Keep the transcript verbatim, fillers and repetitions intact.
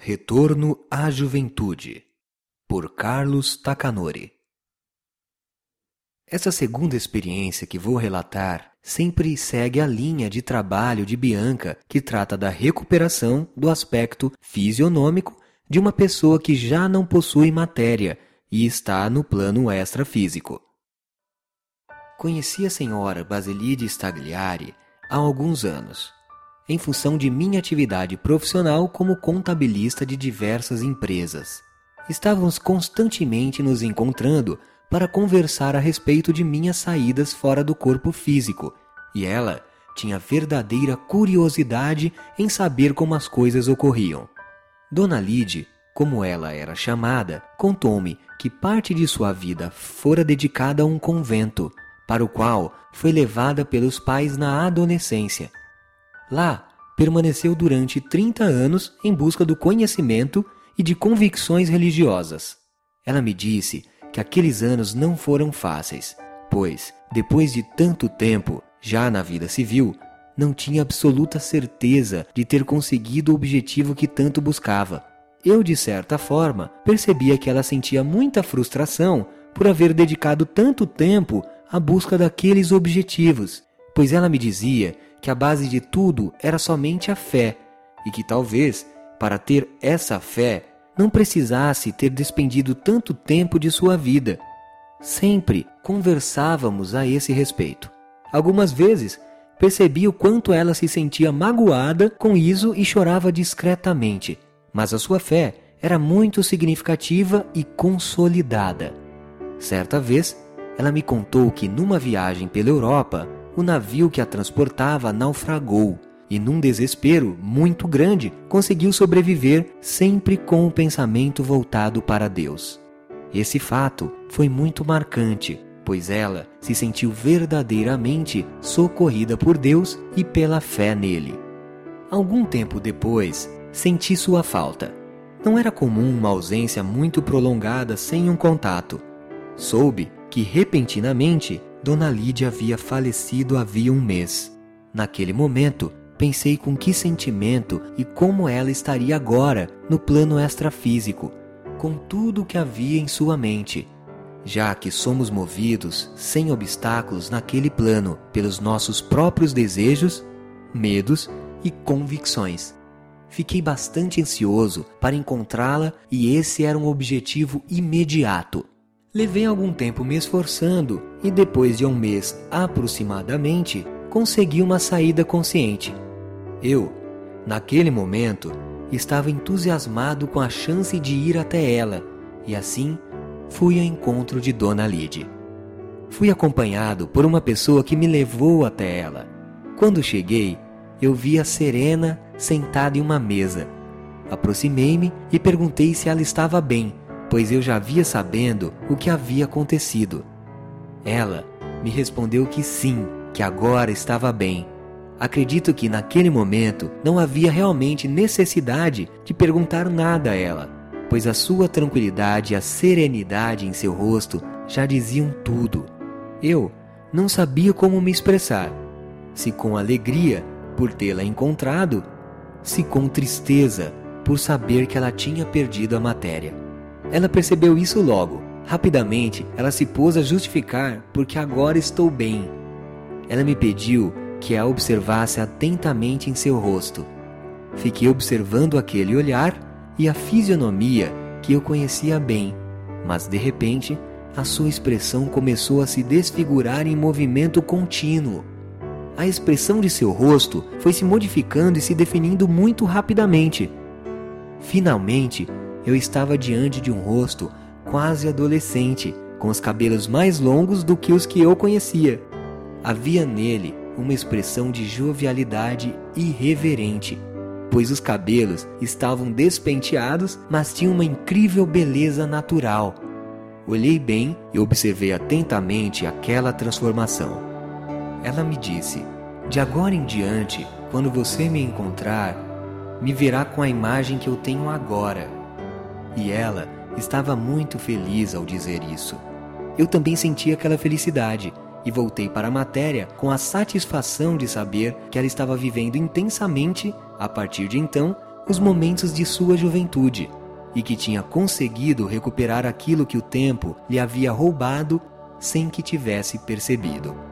Retorno à Juventude, por Carlos Takanori. Essa segunda experiência que vou relatar sempre segue a linha de trabalho de Bianca, que trata da recuperação do aspecto fisionômico de uma pessoa que já não possui matéria e está no plano extrafísico. Conheci a senhora Basilide Stagliari há alguns anos, em função de minha atividade profissional como contabilista de diversas empresas. Estávamos constantemente nos encontrando para conversar a respeito de minhas saídas fora do corpo físico, e ela tinha verdadeira curiosidade em saber como as coisas ocorriam. Dona Lide, como ela era chamada, contou-me que parte de sua vida fora dedicada a um convento, para o qual foi levada pelos pais na adolescência. Lá, permaneceu durante trinta anos em busca do conhecimento e de convicções religiosas. Ela me disse que aqueles anos não foram fáceis, pois, depois de tanto tempo, já na vida civil, não tinha absoluta certeza de ter conseguido o objetivo que tanto buscava. Eu, de certa forma, percebia que ela sentia muita frustração por haver dedicado tanto tempo à busca daqueles objetivos, pois ela me dizia que a base de tudo era somente a fé, e que talvez, para ter essa fé, não precisasse ter despendido tanto tempo de sua vida. Sempre conversávamos a esse respeito. Algumas vezes, percebi o quanto ela se sentia magoada com isso e chorava discretamente, mas a sua fé era muito significativa e consolidada. Certa vez, ela me contou que numa viagem pela Europa, o navio que a transportava naufragou e, num desespero muito grande, conseguiu sobreviver sempre com o pensamento voltado para Deus. Esse fato foi muito marcante, pois ela se sentiu verdadeiramente socorrida por Deus e pela fé nele. Algum tempo depois, senti sua falta. Não era comum uma ausência muito prolongada sem um contato. Soube que, repentinamente, Dona Lídia havia falecido havia um mês. Naquele momento, pensei com que sentimento e como ela estaria agora no plano extrafísico, com tudo o que havia em sua mente, já que somos movidos, sem obstáculos naquele plano, pelos nossos próprios desejos, medos e convicções. Fiquei bastante ansioso para encontrá-la e esse era um objetivo imediato. Levei algum tempo me esforçando e depois de um mês aproximadamente, consegui uma saída consciente. Eu, naquele momento, estava entusiasmado com a chance de ir até ela e assim fui ao encontro de Dona Lide. Fui acompanhado por uma pessoa que me levou até ela. Quando cheguei, eu vi-a serena sentada em uma mesa. Aproximei-me e perguntei se ela estava bem, pois eu já havia sabendo o que havia acontecido. Ela me respondeu que sim, que agora estava bem. Acredito que naquele momento não havia realmente necessidade de perguntar nada a ela, pois a sua tranquilidade e a serenidade em seu rosto já diziam tudo. Eu não sabia como me expressar, se com alegria por tê-la encontrado, se com tristeza por saber que ela tinha perdido a matéria. Ela percebeu isso logo. Rapidamente, ela se pôs a justificar porque agora estou bem. Ela me pediu que a observasse atentamente em seu rosto. Fiquei observando aquele olhar e a fisionomia que eu conhecia bem, mas de repente, a sua expressão começou a se desfigurar em movimento contínuo. A expressão de seu rosto foi se modificando e se definindo muito rapidamente. Finalmente, eu estava diante de um rosto quase adolescente, com os cabelos mais longos do que os que eu conhecia. Havia nele uma expressão de jovialidade irreverente, pois os cabelos estavam despenteados, mas tinham uma incrível beleza natural. Olhei bem e observei atentamente aquela transformação. Ela me disse: "De agora em diante, quando você me encontrar, me verá com a imagem que eu tenho agora." E ela estava muito feliz ao dizer isso. Eu também senti aquela felicidade e voltei para a matéria com a satisfação de saber que ela estava vivendo intensamente, a partir de então, os momentos de sua juventude e que tinha conseguido recuperar aquilo que o tempo lhe havia roubado sem que tivesse percebido.